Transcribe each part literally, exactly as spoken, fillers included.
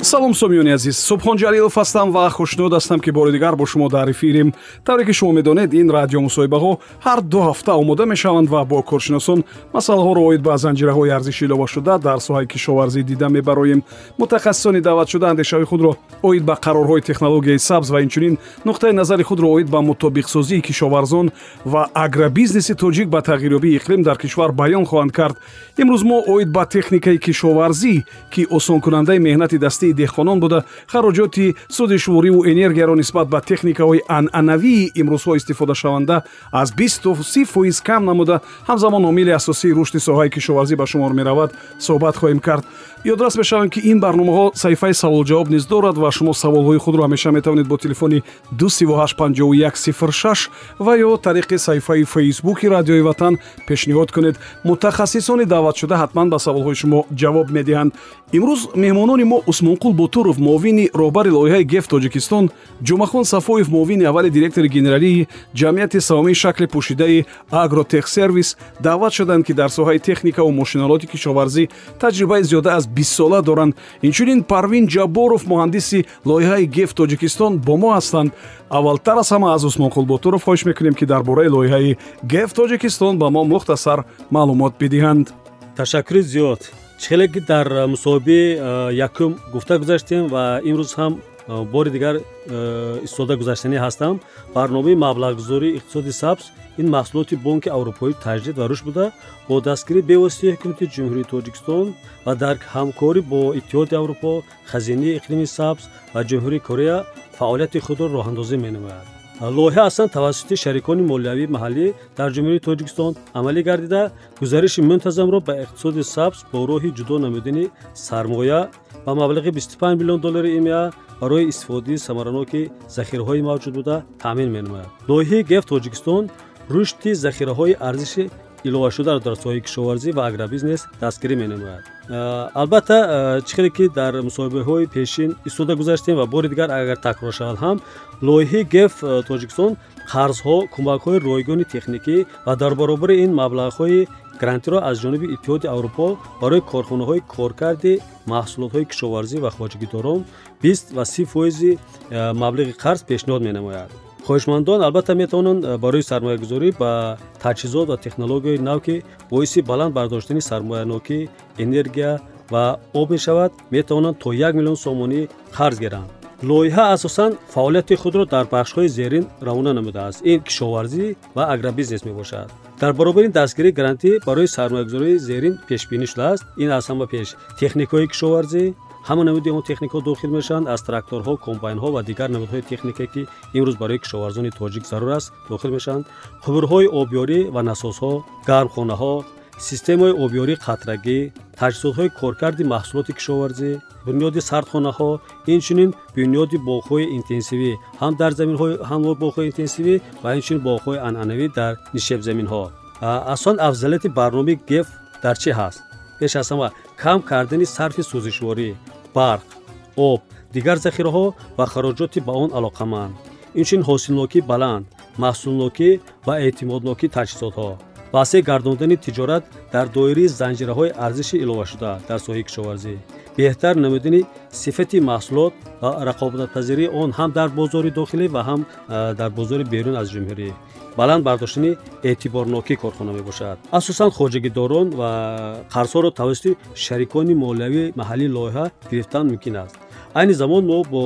салом сомиёни азиз, Субҳон Ҷалилов ҳастам ва хушнуд ҳастам ки бори дигар бо шумо дар эфирим. Тавре ки шумо медонед, ин радио мусоҳибаҳо ҳар ду ҳафта омода мешаванд ва бо коршиносон масъалаҳоро оид ба занҷираҳои арзиши иловашуда дар соҳаи кишоварзӣ дида мебароем. Мутахассисони даъватшуда андешаҳои худро оид ба қарорҳои технологияи сабз ва инчунин нуқтаи назари худро оид ба мутобиқсозии кишоварзон ва агробизнеси тоҷик ба тағйирёбии иқлим дар кишвар баён хоҳанд кард. имрӯз мо оид ба техникаи кишоварзӣ ки осонкунандаи меҳнати дастии деҳқонон буда хароҷоти суди шууриву энергияро нисбат ба техникаҳои анъанавии имрӯзҳо истифодашаванда аз бисту си фоиз кам намуда ҳамзамон омили асосии рушди соҳаи кишоварзӣ ба шумор меравад, суҳбат хоҳем кард. ёдрас мешавем ки ин барномаҳо саҳифаи саволҷавоб низ дорад ва шумо саволҳои худро ҳамеша метавонед бо телефони ду сиву ҳашт панҷоҳу як сифр шаш ва ё тариқи саҳифаи фейсбуки радиои ватан пешниҳод кунед. мутахассисони даъватшуда ҳатман ба саволҳои шумо ҷавоб медиҳанд. имрӯз меҳмонони мо Усмонқул Ботуров, муовини роҳбари лоиҳаи ГЕФ Тоҷикистон, Ҷумъахон Сафоев, муовини аввали директори генералии ҷамъияти савомии шакли пӯшидаи Агротехсервис даъват шуданд, ки дар соҳаи техникаву мошиналоти кишоварзӣ таҷрибаи зиёда аз бист сола доранд. инчунин Парвин Ҷабборов, муҳандиси лоиҳаи ГЕФ Тоҷикистон бо мо ҳастанд. аввалтар аз ҳама аз Усмонқул Ботуров хоҳиш мекунем, ки дар бораи лоиҳаи ГЕФ Тоҷикистон ба мо мухтасар маълумот бидиҳанд. ташаккури зиёд. чхеле ки дар мусоҳибаи якум гуфта гузаштем ва имрӯз ҳам бори дигар истода гузаштанӣ ҳастам. барномаи маблағгузории иқтисоди сабз ин маҳсулоти бонки аврупоӣ таҷдид ва рушд буда бо дастгирии бевоситаи ҳукумати ҷумҳурии Тоҷикистон ва дар ҳамкорӣ бо Иттиҳоди Аврупо, Хазинаи иқлими сабз ва ҷумҳурии Корея фаъолияти худро роҳандозӣ менамояд. лоиҳа аслан тавассути шарикони молиявии маҳаллӣ дар ҷумҳурии Тоҷикистон амалӣ гардида, гузариши мунтазамро ба иқтисоди сабз бо роҳи ҷудо намудани сармоя ба маблағи бисту панҷ миллион доллари имия барои истифодаи самараноки захираҳои мавҷуд буда таъмин менамояд. лоиҳаи ГЕФ Тоҷикистон рушди захираҳои арзиши иловашударо дар соҳаи кишоварзӣ ва агробизнес дастгирӣ менамояд. албатта чхеле ки дар мусоҳибаҳои пешин истода гузаштем ва бори дигар агар такрор шавад ҳам, лоиҳаи ГЕФ Тоҷикистон қарзҳо, кӯмакҳои ройгони техникӣ ва дар баробари ин маблағҳои грантиро аз ҷониби Иттиҳоди Аврупо барои корхонаҳои коркарди маҳсулотҳои кишоварзӣ ва хоҷагидорон бист ва си фоизи маблағи қарз пешниҳод менамояд. хоҳишмандон албатта метавонанд барои сармоягузорӣ ба таҷҳизот ва технологияи нав ки боиси баланд бардоштани сармоянокӣ, энергия ва об мешавад, метавонанд то як миллион сомонӣ қарз гиранд. лоиҳа асосан фаъолияти худро дар бахшҳои зерин равона намудааст. ин кишоварзӣ ва агробизнес мебошад. дар баробари дастгирии грантӣ барои сармоягузории зерин пешбинӣ шудааст. ин аз ҳама пеш техникаҳои кишоварзӣ, ҳама намуди он техникаҳо дохил мешаванд, аз тракторҳо, комбайнҳо ва дигар намудҳои техника ки имрӯз барои кишоварзони тоҷик зарур аст дохил мешаванд. қубурҳои обёрӣ ва насосҳо, гармхонаҳо, системаи обёрии қатрагӣ, таҷҳизотҳои коркарди маҳсулоти кишоварзӣ, бунёди сардхонаҳо, инчунин бунёди боғҳои интенсивӣ ҳам дар заминҳои ҳамвор боғҳои интенсивӣ ва инчунин боғҳои анъанавӣ дар нишебзаминҳо. асон афзалияти барномаи ГЕФ дар чӣ ҳаст? пеш аз ҳама кам кардани сарфи сӯзишворӣ, барқ, об, дигар захираҳо ва хароҷоти ба он алоқаманд. инчунин ҳосилнокӣ баланд, маҳсулнокӣ ва эътимоднокии таҷҳизотҳо. васеъ гардондани тиҷорат дар доираи занҷираҳои арзиши иловашуда дар соҳаи кишоварзӣ, беҳтар намудани сифати маҳсулот ва рақобатпазирии он ҳам дар бозори дохилӣ ва ҳам дар бозори берун аз ҷумҳурӣ, баланд бардоштани эътиборнокии корхона мебошад. асосан хоҷагидорон ва қарзҳоро тавассути шарикони молиявии маҳаллии лоиҳа гирифтан мумкин аст. айни замон мо бо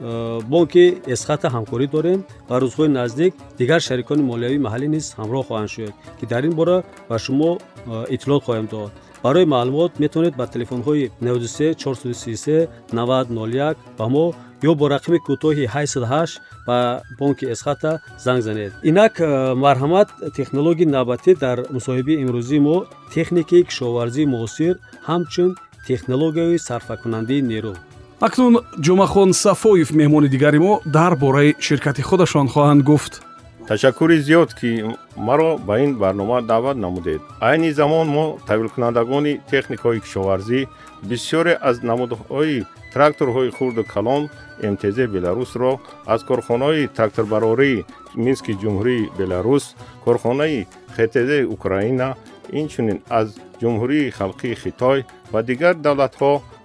бонки эсхата ҳамкорӣ дорем ва рӯзҳои наздик дигар шарикони молиявии маҳаллӣ низ ҳамроҳ хоҳанд шуд, ки дар ин бора ба шумо иттилоъ хоҳем дод. барои маълумот метавонед ба телефонҳои навд се чорсад си се навад нол як ба мо ё бо рақами кӯтоҳи ҳаштсад и ҳашт ба бонки эсхата занг занед. инак марҳамат, технологияи навбатӣ дар мусоҳибаи имрӯзии мо техникаи кишоварзии муосир ҳамчун технологияи сарфакунандаи нерӯ. акнун Ҷумъахон Сафоев, меҳмони дигари мо, дар бораи ширкати худашон хоҳанд гуфт. ташаккури зиёд ки маро ба ин барнома даъват намудед. айни замон мо тавлидкунандагони техникаҳои кишоварзӣ бисёре аз намудҳои тракторҳои хурду калон эм тэ зэ Беларусро аз корхонаҳои тракторбарории Мински ҷумҳурии Беларус, корхонаи х тэ зэ Украина, инчунин аз ҷумҳурии халқии Хитой ва дигар давлатҳо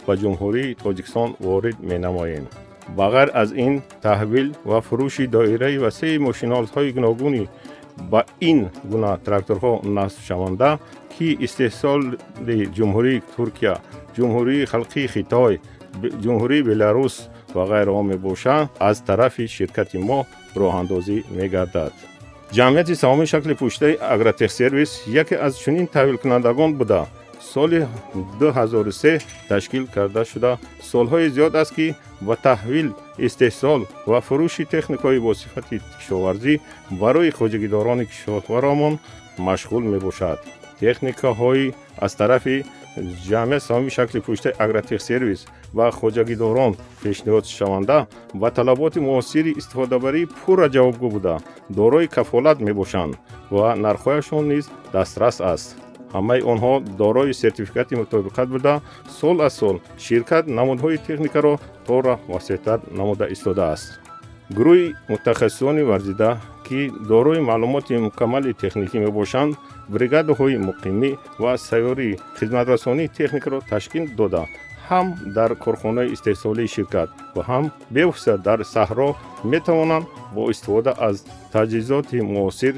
ба ҷумҳурии Тоҷикистон ворид менамоем. ба ғайр аз ин, таҳвил ва фурӯши доираи васеъи мошиналотҳои гуногуни ба ин гуна тракторҳо насбшаванда, ки истеҳсоли ҷумҳурии Туркия, ҷумҳурии халқии Хитой, ҷумҳурии Беларус ва ғайраҳо мебошанд, аз тарафи ширкати мо роҳандозӣ мегардад. ҷамъияти саҳомии шакли пуштаи Агротехсервис яке аз чунин таҳвилкунандагон буда соли ду ҳазору се ташкил карда шуда, солҳои зиёд аст ки ба таҳвил, истеҳсол ва фурӯши техникаҳои босифати кишоварзӣ барои хоҷагидорони кишоварваромон машғул мебошад. Техникаҳои аз тарафи ҷамъияти саҳомии шакли пуштаи Агротехсервис ва хоҷагидорон пешниҳодшаванда ба талаботи муосири истифодабарии пурра ҷавобгӯ буда, дорои кафолат мебошанд ва нархҳояшон низ дастрас аст. ҳамаи онҳо дорои сертификати мутобиқат буда, сол аз сол ширкат намудҳои техникаро тора васеътар намуда истодааст. гурӯҳи мутахассисони варзида, ки дорои маълумоти мукаммали техникӣ мебошанд, бригадаҳои муқимӣ ва сайёрии хизматрасонии техникаро ташкил дода, ҳам дар корхонаи истеҳсолии ширкат ва ҳам бевосита дар саҳро метавонанд бо истифода аз таҷҳизоти муосир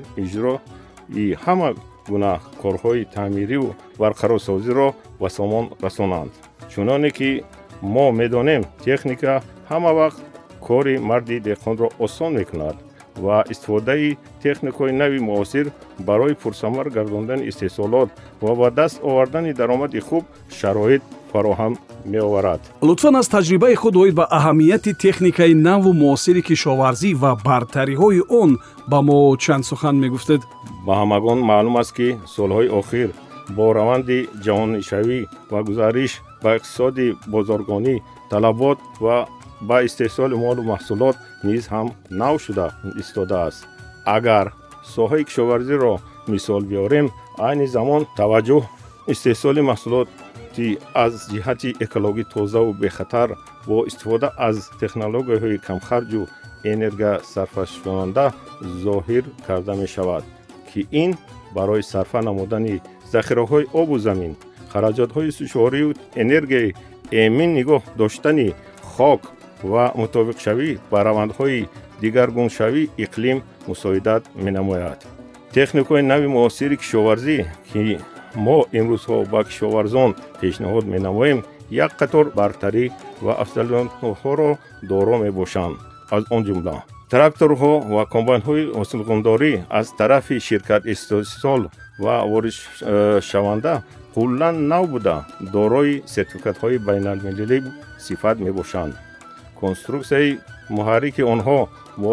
иҷрои ҳама гуна корҳои таъмириву барқарорсозиро ба сомон расонанд. чуноне ки мо медонем, техника ҳама вақт кори марди деҳқонро осон мекунад ва истифодаи техникаҳои нави муосир барои пурсамар гардондани истеҳсолот ва ба даст овардани даромади хуб шароит фароҳам меоварад. лутфан аз таҷрибаи худ оид ба аҳамияти техникаи наву муосири кишоварзӣ ва бартариҳои он ба мо чанд сухан мегуфтед? ба ҳамагон маълум аст, ки солҳои охир бо раванди ҷаҳонишавӣ ва гузариш ба иқтисоди бозоргонӣ, талабот ва ба истеҳсоли молу маҳсулот низ ҳам нав шуда истодааст. агар соҳаи кишоварзиро мисол биёрем, айни замон таваҷҷӯҳ истеҳсоли маҳсулоти аз ҷиҳати экологӣ тозаву бехатар бо истифода аз технологияҳои камхарҷу энергиясарфкунанда зоҳир карда мешавад, ки ин барои сарфа намудани захираҳои обу замин, хараҷотҳои сӯчворию энергияи эмин нигоҳ доштани хок ва мутобиқшавӣ ба равандҳои дигаргуншавии иқлим мусоидат менамояд. техникаҳои нави муосири кишоварзӣ, ки мо имрӯзҳо ба кишоварзон пешниҳод менамоем, як қатор бартарӣ ва афзалиятҳоро доро мебошанд. аз он ҷумла тракторҳо ва комбайнҳои ҳосилгундорӣ аз тарафи ширкат истеҳсол ва воридшаванда куллан нав буда, дорои сертификатҳои байналмилалӣ сифат мебошанд. конструксияи муҳаррики онҳо бо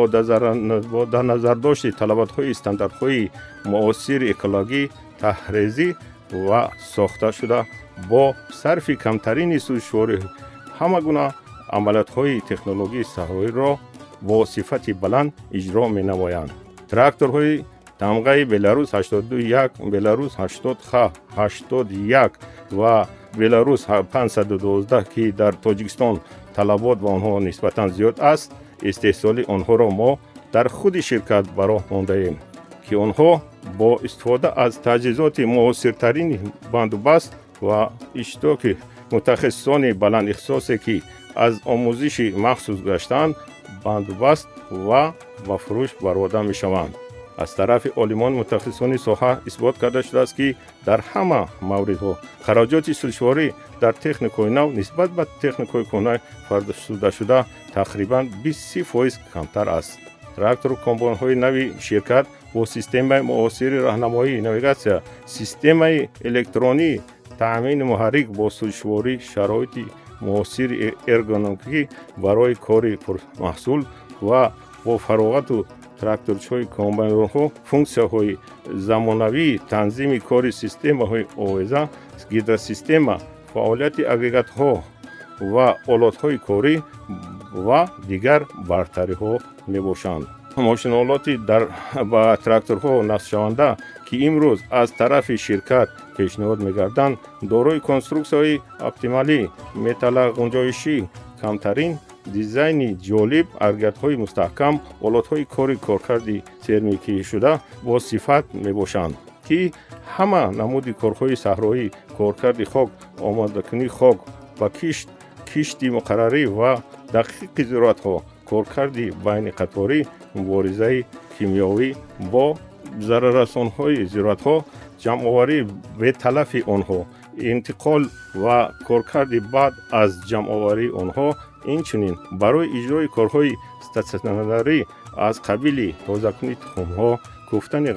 дар назардошти талаботҳои стандартҳои муосири экологӣ таҳризӣ ва сохта шуда, бо сарфи камтарини сӯчвори ҳама гуна амалиётҳои технологии саҳроиро бо сифати баланд иҷро менамоянд. тракторҳои тамғаи Беларус ҳаштоду як, Беларус ҳаштод х ҳаштод и як ва Беларус панҷсаду дувоздаҳ, ки дар Тоҷикистон талабот ба онҳо нисбатан зиёд аст, истеҳсоли онҳоро мо дар худи ширкат ба роҳ мондаем, ки онҳо бо истифода аз таҷҳизоти муосиртарини бандубаст ва иштироки мутахассисони баландихтисосе, ки аз омӯзиши махсус гаштаанд, бандубаст ва ба фурӯш барода мешаванд. аз тарафи олимони мутахассисони соҳа исбот карда шудааст, ки дар ҳама мавридҳо хароҷоти сӯчворӣ дар техникаҳои нав нисбат ба техникаҳои кӯҳна фардошуда тақрибан бист фоиз камтар аст. трактору комбайнҳои нави ширкат бо системаи муосири раҳнамоӣ, навигатсия, системаи электронии таъмини муҳаррик бо сӯчворӣ, шароити муосири эргономикӣ барои кори пурмаҳсул ва бо фароғату тракторчиҳои комбайнҳо функсияҳои замонавии танзими кори системаҳои овеза, гидросистема, фаъолияти агрегатҳо ва олатҳои корӣ ва дигар бартариҳо мебошанд. мошиналоти дар ба тракторҳо насбшаванда, ки имрӯз аз тарафи ширкат пешниҳод мегарданд, дорои конструксияҳои оптималӣ, металлогунҷоишӣ камтарин, дизайни ҷолиб, агрегатҳои мустаҳкам, олатҳои кори коркарди термикишуда бо сифат мебошанд, ки ҳама намуди корҳои саҳроӣ, коркарди хок, омодакунии хок با کشت کشتی مقرری و دقیق زراعت‌ها کارکردی بین قطاری مبارزه کیمیایی با ضرررسان‌های زراعت‌ها جمع‌آوری به تلف آنها انتقال و کارکردی بعد از جمع‌آوری آنها اینچنین برای اجرای کارهای استاتسیونری از قبیل تازه‌کنی تخم‌ها گفتن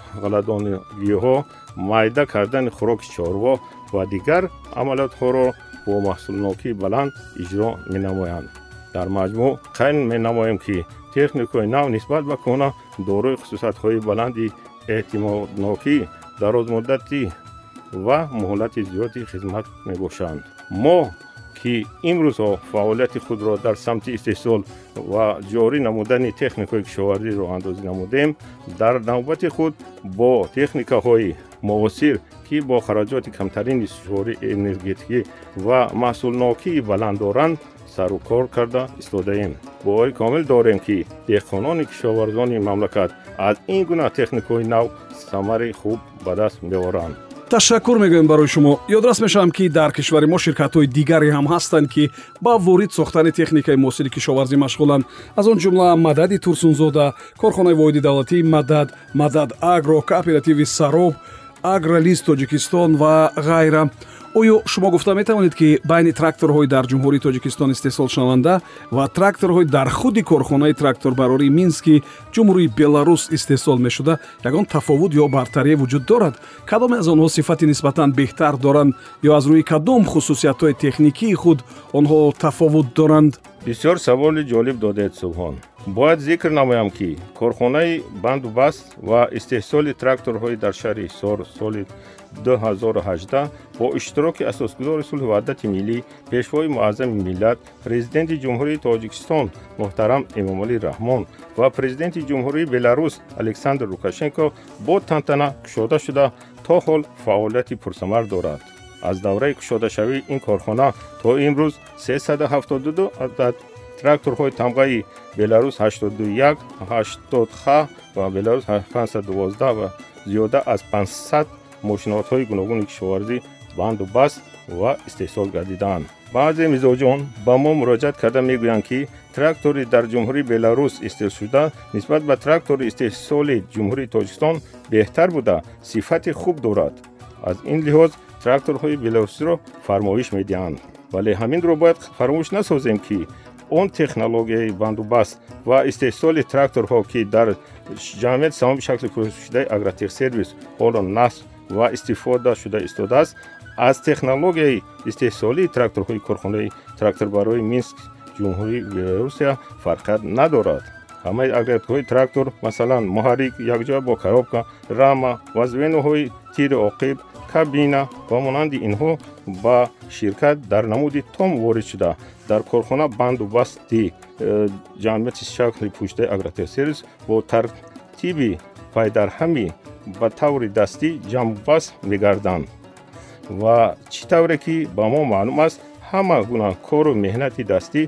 غله‌دانگی‌ها معده کردن خوراک چاروا و دیگر عملیات‌ها را با محصولناکی بلند اجرا می‌نمایند. در مجموع قین می‌نماییم که تکنیک‌های نو نسبت به کهنه دارای خصوصیت‌های بلندی اعتمادناکی درازمدتی و مهلت زیادی خدمت می‌باشند. ما که امروز فعالیت خود را در سمت استحصال و جاری نمودن تکنیک‌های کشاورزی را اندازی نمودیم، در نوبت خود با تکنیک‌های معاصر که با خراجات کمترین سواری انرژیتیکی و محصولناکی بلند دارند سر و کار کرده ایستاده‌ایم. باور کامل داریم که دهقانان کشاورزان مملکت از این گونه تکنیک‌های نو ثمر خوب به دست می‌آورند. ташаккур мегӯем барои шумо. ёдрас мешавам ки дар кишвари мо ширкатҳои дигаре ҳам ҳастанд ки ба ворид сохтани техникаи муосири кишоварзӣ машғуланд. аз он ҷумла мадади турсунзода, корхонаи воҳиди давлатии мадад, мадад агро, кооперативи сароб, агролиз тоҷикистон ва ғайра. оё шумо гуфта метавонед ки байни тракторҳои дар ҷумҳурии тоҷикистон истеҳсолшаванда ва тракторҳои дар худи корхонаи тракторбарории мински ҷумҳурии беларус истеҳсол мешуда ягон тафовут ё бартарие вуҷуд дорад? кадоме аз онҳо сифати нисбатан беҳтар доранд ё аз рӯи кадом хусусиятҳои техникии худ онҳо тафовут доранд? бисёр саволи ҷолиб додед субҳон. бояд зикр намоям ки корхонаи бандубаст ва истеҳсоли тракторҳои дар шаҳри сор соли ду ҳазору ҳаждаҳ бо иштироки асосгузори сулҳу ваҳдати миллӣ, пешвои муаззами миллат, президенти ҷумҳурии тоҷикистон муҳтарам эмомалӣ раҳмон ва президенти ҷумҳурии беларус александр лукашенко бо тантана кушода шуда то ҳол фаъолияти пурсамар дорад. аз давраи кушодашавии ин корхона то имрӯз сесад ҳафтоду ду адад тракторҳои тамғаи беларус ҳаштоду як, ҳаштод х ва беларус пансад и дувоздаҳ ва зиёда аз пансад мошинотҳои гуногуни кишоварзӣ банду баст ва истеҳсол гардидаанд. баъзе мизоҷон ба мо муроҷиат карда мегӯянд ки трактори дар ҷумҳурии беларус истеҳсолшуда нисбат ба трактори истеҳсоли ҷумҳурии тоҷикистон беҳтар буда сифати хуб дорад. аз ин лиҳоз тракторҳои беларусиро фармоиш медиҳанд. вале ҳаминро бояд фаромӯш насозем ки он технологияи бандубаст ва истеҳсоли тракторҳо ки дар ҷамъияти самоми шакли фурӯшидаи агротехсервис ҳоло насб ва истифода шуда истодааст, аз технологияи истеҳсолии тракторҳои корхонаи тракторбарории минск ҷумҳурии беларусия фарқият надорад. ҳамаи агрегатҳои трактор масалан муҳаррик, якҷоя бо коробка, рама ва звеноҳои тири оқиб, кабина ва монанди инҳо ба ширкат дар намуди том ворид шуда дар корхона банду басти ҷамъияти шакли пӯшидаи агротехсервис бо тартиби пайдарҳамӣ ба таври дастӣ ҷамъбаст мегарданд ва чӣ тавре ки ба мо маълум аст ҳама гуна кору меҳнати дастӣ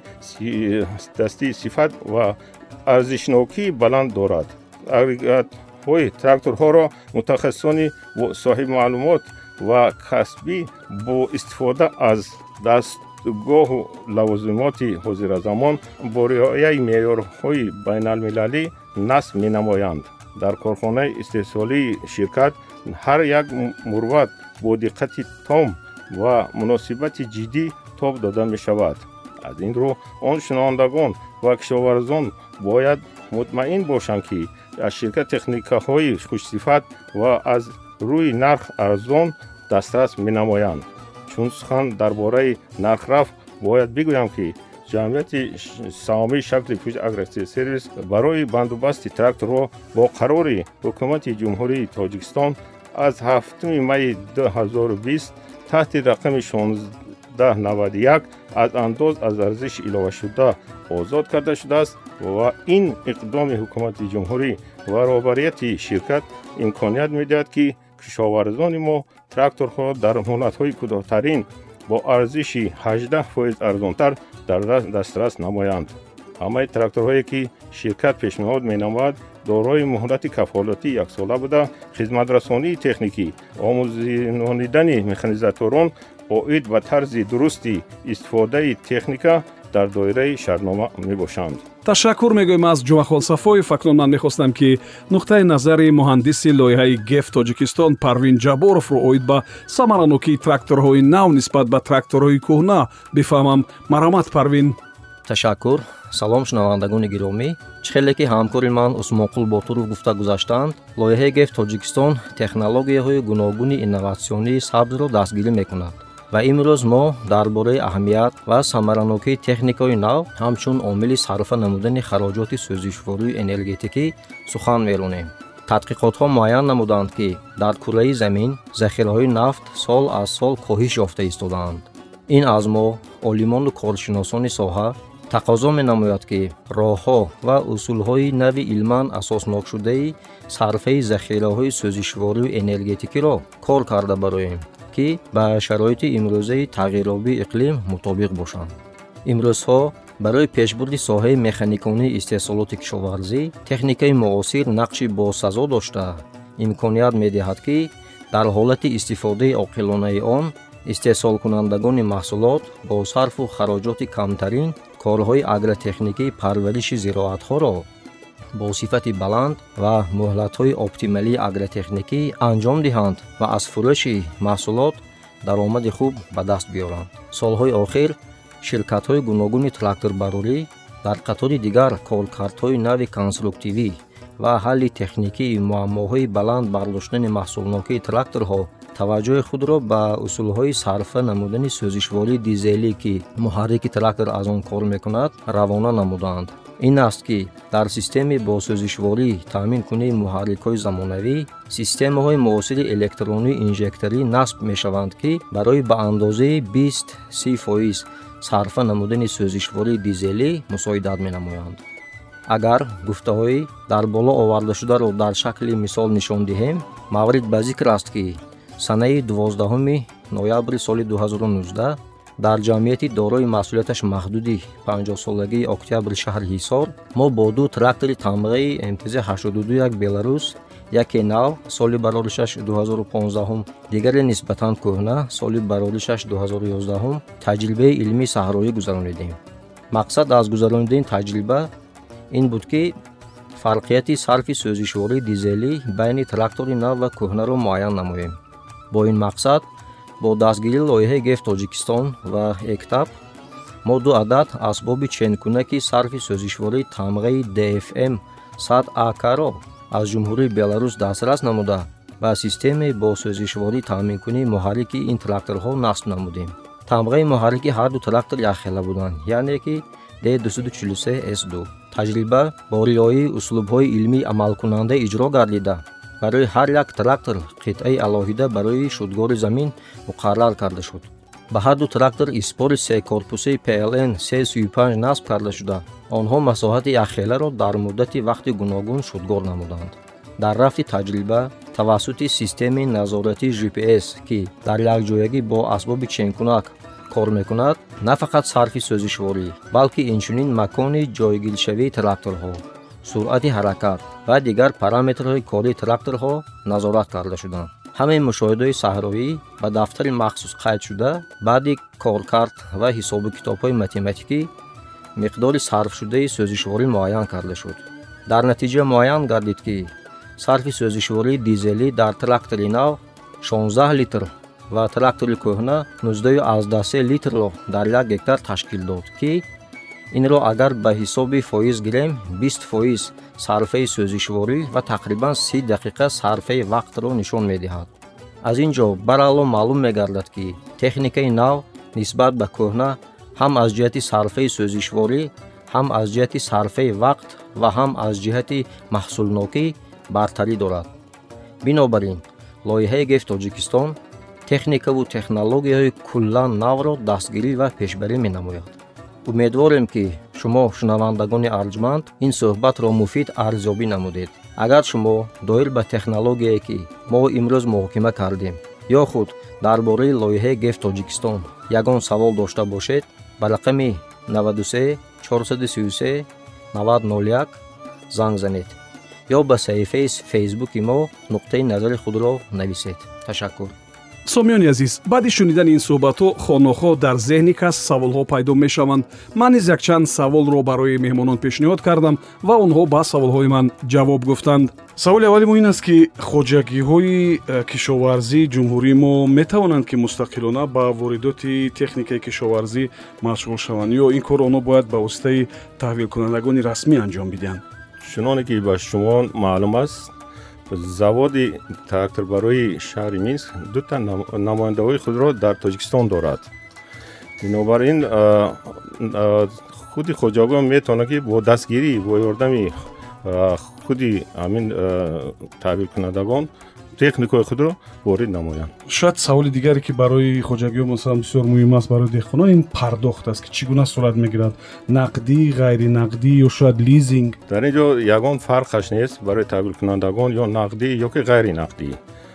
дастӣ сифат ва арзишнокии баланд дорад. агрегатҳои тракторҳоро мутахассисони соҳибмаълумот ва касбӣ бо истифода аз дастгоҳу лавозимоти ҳозиразамон бо риояи меъёрҳои байналмилалӣ насб менамоянд. дар корхонаи истеҳсолии ширкат ҳар як мурват бо диққати том ва муносибати ҷиддӣ тоб дода мешавад. аз ин рӯ он шиновандагон ва кишоварзон бояд мутмаъин бошанд ки аз ширкат техникаҳои хушсифат ва аз рӯи нарх арзон дастрас менамоянд. чун сухан дар бораи нархрафт бояд бигӯям ки ҷамъияти саҳомии шакли пӯшидаи агротехсервис барои бандубасти тракторҳо бо қарори ҳукумати ҷумҳурии тоҷикистон аз ҳафтуми майи ду ҳазору бист таҳти рақами шонздаҳ навад и як аз андоз аз арзиши иловашуда озод карда шудааст ва ин иқдоми ҳукумати ҷумҳурӣ ва роҳбарияти ширкат имконият медиҳад ки кишоварзони мо тракторҳо дар муҳлатҳои кӯтоҳтарин бо арзиши ҳаждаҳ фоиз арзонтар дар дастрас намоянд. ҳамаи тракторҳое ки ширкат пешниҳод менамояд дорои муҳлати кафолатӣ яксола буда хизматрасонии техникӣ, омӯзонидани механизаторон оид ва тарзи дурусти истифодаи техника дар доираи шаҳрнома мебошанд. ташаккур мегӯем аз ҷумахон сафоев. акнун ман мехостам ки нуқтаи назари муҳандиси лоиҳаи геф тоҷикистон парвин ҷаборовро оид ба самаранокии тракторҳои нав нисбат ба тракторҳои кӯҳна бифаҳмам. марҳамат парвин. ташаккур. салом шунавандагони гиромӣ. чӣ хеле ки ҳамкори ман усмонқул ботуров гуфта гузаштанд, лоиҳаи геф тоҷикистон технологияҳои гуногуни инноватсионии сабзро дастгирӣ мекунад ва имрӯз мо дар бораи аҳамият ва самаранокии техникаи нав ҳамчун омили сарфа намудани хароҷоти сӯзишвории энергетикӣ сухан меронем. тадқиқотҳо муайян намуданд, ки дар кураи замин захираҳои нафт сол аз сол коҳиш ёфта истодаанд. ин аз мо олимону коршиносони соҳа тақозо менамояд, ки роҳҳо ва усулҳои нави илман асоснокшудаи сарфаи захираҳои сӯзишвории энергетикиро кор карда бароем, ки ба шароити имрӯзаи тағйирёбии иқлим мутобиқ бошанд. имрӯзҳо барои пешбурди соҳаи механиконии истеҳсолоти кишоварзӣ техникаи муосир нақши босазо дошта имконият медиҳад, ки дар ҳолати истифодаи оқилонаи он истеҳсолкунандагони маҳсулот бо сарфу хароҷоти камтарин корҳои агротехникии парвариши зироатҳоро бо сифати баланд ва муҳлатҳои оптималии агротехникӣ анҷом диҳанд ва аз фурӯши маҳсулот даромади хуб ба даст биёранд. солҳои охир ширкатҳои гуногуни тракторбарорӣ дар қатори дигар коркардҳои нави конструктивӣ ва ҳалли техникии муаммоҳои баланд бардоштани маҳсулнокии тракторҳо таваҷҷӯҳи худро ба усулҳои сарфа намудани сӯзишвории дизелӣ, ки муҳаррики трактор аз он кор мекунад, равона намуданд. ин аст, ки дар системаи босӯзишворӣ таъминкунии муҳаррикҳои замонавӣ системаҳои муосири электронии инжекторӣ насб мешаванд, ки барои ба андозаи бист си фоиз сарфа намудани сӯзишвории дизелӣ мусоидат менамоянд. агар гуфтаҳои дар боло овардашударо дар шакли мисол нишон диҳем, маврид ба зикр аст, ки санаи дувоздаҳуми ноябри соли дуҳазору нуздаҳ дар ҷамъияти дорои масъулияташ маҳдуди панҷоҳсолагии октябри шаҳри ҳисор мо бо ду трактори тамғаи эм ти зет ҳаштоду ду як беларус, яке нав соли бароришаш дуҳазору понздаҳум, дигаре нисбатан кӯҳна соли бароришаш дуҳазору ёздаҳум таҷрибаи илмии саҳроӣ гузаронидем. мақсад аз гузаронидани таҷриба ин буд, ки фарқияти сарфи сӯзишвории дизелӣ байни трактори нав ва кӯҳнаро муайян намоем. бо ин мақсад бо дастгирии лоиҳаи геф тоҷикистон ва эктап мо ду адад асбоби ченкунаки сарфи сӯзишвории тамғаи ди эф эм сад а к-ро аз ҷумҳурии беларус дастрас намуда ба системаи босӯзишвории таъминкунии муҳаррики ин тракторҳо насб намудем. тамғаи муҳаррики ҳар ду трактор якхела буданд, яъне ки ди дуюз чилу се эс ду. таҷриба бо риояи услубҳои илмии амалкунанда иҷро гардида барои ҳар як трактор қитъаи алоҳида барои шудгори замин муқаррар карда шуд. ба ҳар ду трактор испори секорпусаи пи эл эн се сию панҷ насб карда шуда онҳо масоҳати якхеларо дар муддати вақти гуногун шудгор намуданд. дар рафти таҷриба тавассути системаи назоратии жи пи эс, ки дар якҷоягӣ бо асбоби ченкунак кор мекунад, на фақат сарфи сӯзишворӣ, балки инчунин макони ҷойгиршавии тракторҳо, суръати ҳаракат ва дигар параметрҳои кории тракторҳо назорат карда шуданд. ҳамаи мушоҳидаҳои саҳроӣ ба дафтари махсус қайд шуда, баъди коркард ва ҳисобу китобҳои математикӣ миқдори сарфшудаи сӯзишворӣ муайян карда шуд. дар натиҷа муайян гардид, ки сарфи сӯзишвории дизелӣ дар трактори нав шонздаҳ литр ва трактори кӯҳна нуздаҳу аздаҳ се литрро дар як гектар ташкил дод, ки инро агар ба ҳисоби фоиз гирем, бист фоиз сарфаи сӯзишворӣ ва тақрибан си дақиқа сарфаи вақтро нишон медиҳад. аз ин ҷо баралло маълум мегардад, ки техникаи нав нисбат ба кӯҳна ҳам аз ҷиҳати сарфаи сӯзишворӣ, ҳам аз ҷиҳати сарфаи вақт ва ҳам аз ҷиҳати маҳсулнокӣ бартарӣ дорад. бинобар ин лоиҳаи геф тоҷикистон техникаву технологияҳои куллан навро дастгирӣ ва пешбарӣ менамояд. умедворем, ки шумо шунавандагони арҷманд ин суҳбатро муфид арзёбӣ намудед. агар шумо доир ба технологияе, ки мо имрӯз муҳокима кардем, ё худ дар бораи лоиҳаи геф тоҷикистон ягон савол дошта бошед, ба рақами наваду се чорсаду сию се навад нол як занг занед ё ба саҳифаи фейсбуки мо нуқтаи назари худро нависед. ташаккур. сомиёни азиз, баъди шунидани ин суҳбатҳо хонохо дар зеҳни кас саволҳо пайдо мешаванд. ман низ якчанд саволро барои меҳмонон пешниҳод кардам ва онҳо ба саволҳои ман ҷавоб гуфтанд. саволи аввали мо ин аст, ки хоҷагиҳои кишоварзии ҷумҳурии мо метавонанд ки мустақилона ба воридоти техникаи кишоварзӣ машғул шаванд, ё ин кор онҳо бояд ба воситаи таҳвилкунандагони расмӣ анҷом бидиҳанд? чуноне ки ба шумо маълум аст, заводи трактор барои шаҳри Минск дута намояндаҳои худро дар Тоҷикистон дорад. бинобар ин худи хоҷагиҳо метавонанд ки бо дастгирӣ бо ёрдами худи ҳамин таҳвилкунандагон техникаи худро ворид намоянд. шояд саволи дигаре ки барои хоҷагиҳо масалан бисёр муҳим аст барои деҳқонон, ин пардохт аст, ки чӣ гуна сурат мегирад? Нақдӣ, ғайринақдӣ ё шояд лизинг? дар ин ҷо ягон фарқаш нест барои таҳвилкунандагон ё нақдӣ ё ки ғайринақдӣ.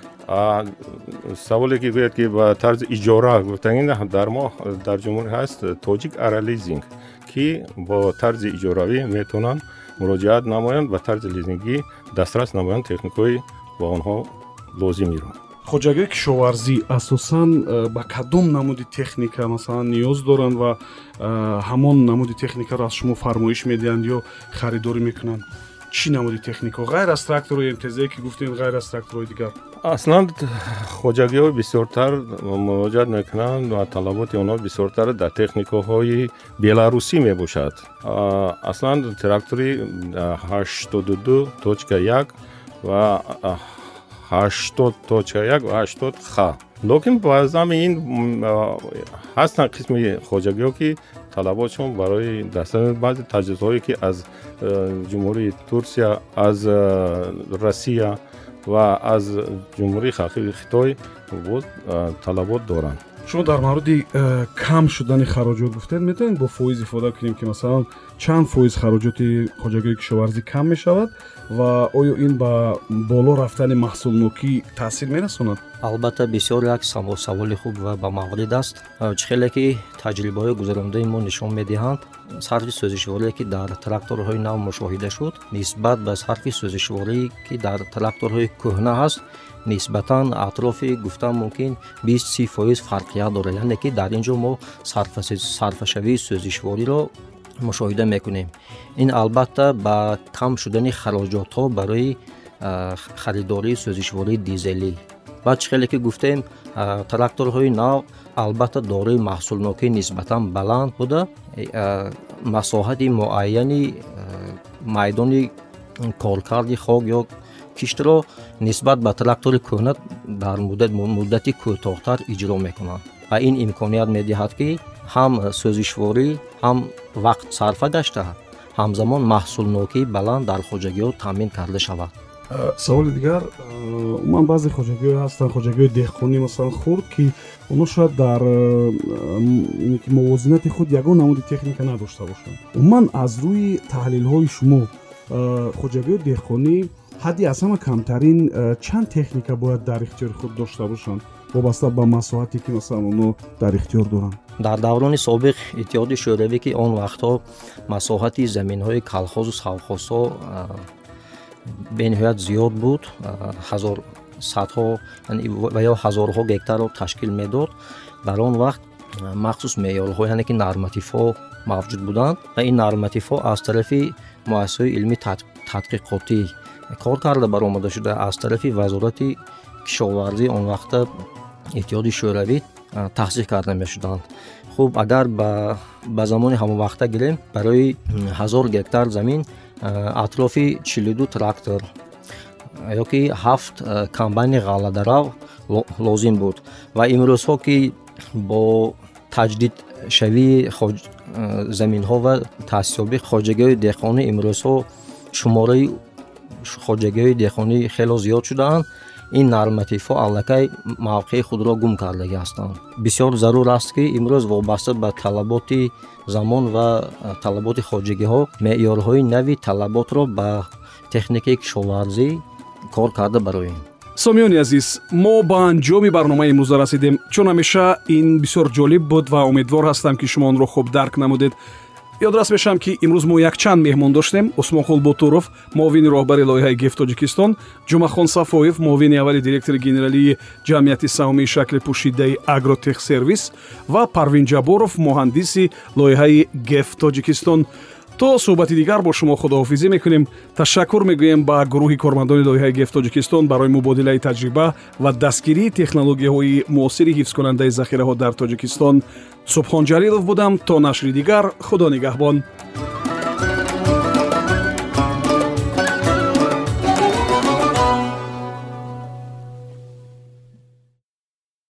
саволе ки гӯяд ки ба тарзи иҷора гуфтагин, дар мо дар ҷумҳурӣ ҳаст тоҷик ара лизинг, ки бо тарзи иҷоравӣ метавонанд муроҷиат намоянд, ба тарзи лизингӣ дастрас намоянд техникаи ба онҳо лозимиро. хоҷагиҳои кишоварзӣ асосан ба кадом намуди техника масалан ниёз доранд ва ҳамон намуди техникаро аз шумо фармоиш медиҳанд ё харидорӣ мекунанд? чӣ намуди техника ғайр аз трактори эм тэ зет ки гуфтем, ғайр аз тракторҳои дигар? аслан хоҷагиҳои бисёртар муроҷиат мекунанд ва талаботи онҳо бисёртар дар техникаҳои беларусӣ мебошад. аслан трактори ҳаштоду ду точка як ва ҳаштод точка як ва ҳаштод х. лекин баъзами ин ҳастанд қисми хоҷагиҳо ки талаботшон барои дастани баъзе таҷҳизотҳое ки аз ҷумҳурии Турсия, аз Россия ва аз ҷумҳурии халқии Хитой боз талабот доранд. шумо дар мавриди кам шудани хароҷот гуфтед, метавонед бо фоиз ифода кунем ки масалан чанд фоиз хароҷоти хоҷагиҳои кишоварзӣ кам мешавад ва оё ин ба боло рафтани маҳсулнокӣ таъсир мерасонад? албатта бисёр як саволи хуб ва ба маврид аст. чихеле ки таҷрибаҳои гузарондаи мо нишон медиҳанд, сарфи сӯзишворие ки дар тракторҳои нав мушоҳида шуд нисбат ба сарфи сӯзишворие ки дар тракторҳои кӯҳна ҳаст нисбатан атрофи гуфтан мумкин бист си фоиз фарқият дорад. яъне ки дар ин ҷо мо сарфашавии сӯзишвориро мушоҳида мекунем. ин албатта ба кам шудани хароҷотҳо барои харидории сӯзишвории дизелӣ. баъд чихеле ки гуфтем, тракторҳои нав албатта дорои маҳсулнокии нисбатан баланд буда масоҳати муайяни майдони коркарди хок ё киштро нисбат ба трактори кӯҳна дар муддати кӯтоҳтар иҷро мекунанд ва ин имконият медиҳад ки ҳам сӯзишворӣ ҳам вақт сарфа гашта ҳамзамон маҳсулнокии баланд дар хоҷагиҳо таъмин карда шавад. саволи дигар, умуман баъзе хоҷагиҳое ҳастанд, хоҷагиҳои деҳқонӣ масалан хурд, ки онҳо шояд дар мувозинати худ ягон намуди техника надошта бошанд. умуман аз рӯи таҳлилҳои шумо хоҷагиҳои деҳқонӣ ҳадди аз ҳама камтарин чанд техника бояд дар ихтиёри худ дошта бошанд вобаста ба масоҳате ки масалан онҳо дар ихтиёр доранд? дар даврони собиқ иттиҳоди шӯравӣ ки он вақтҳо масоҳати заминҳои калхозу совхозҳо бениҳоят зиёд буд, ҳазор садҳо ва ё ҳазорҳо гектарро ташкил медод, дар он вақт махсус меъёрҳо яъне ки нормативҳо мавҷуд буданд ва ин нормативҳо аз тарафи муассисаҳои илмӣ тадқиқотӣ кор карда баромада шуда аз тарафи вазорати кишоварзӣ он вақта иттиҳоди шӯравӣ таҳсиқ карда мешуданд. хуб, агар ба замони ҳамонвақта гирем, барои ҳазор гектар замин атрофи чилу ду трактор ё ки ҳафт комбайни ғалладарав лозим буд ва имрӯзҳо ки бо таҷдидшавии заминҳо ва таъсисёбии хоҷагиҳои деҳқонӣ имрӯзҳо шумораи хоҷагиҳои деҳқонӣ хело зиёд шудаанд, ин нормативҳо аллакай мавқеи худро гум кардагӣ ҳастанд. бисёр зарур аст ки имрӯз вобаста ба талаботи замон ва талаботи хоҷагиҳо меъёрҳои нави талаботро ба техникаи кишоварзӣ кор карда бароем. сомиёни азиз, мо ба анҷоми барномаи имрӯза расидем. чун ҳамеша ин бисёр ҷолиб буд ва умедвор ҳастам ки шумо онро хуб дарк намудед. ёдрас мешавам ки имрӯз мо якчанд меҳмон доштем. Усмонқул Ботуров, муовини роҳбари лоиҳаи геф Тоҷикистон, Ҷумъахон Сафоев, муовини аввали директори генералии ҷамъияти саҳмии шакли пӯшидаи Агротех сервис ва Парвин Ҷаборов, муҳандиси лоиҳаи геф Тоҷикистон. То суҳбати дигар бо шумо худоҳофизӣ мекунем. Ташаккур мегӯем ба гурӯҳи кормандони лоиҳаи геф Тоҷикистон барои мубодилаи таҷриба ва дастгирии технологияҳои муосири ҳифзкунандаи захираҳо дар Тоҷикистон. Субҳон Ҷалилов будам. То нашри дигар, худо нигаҳбон.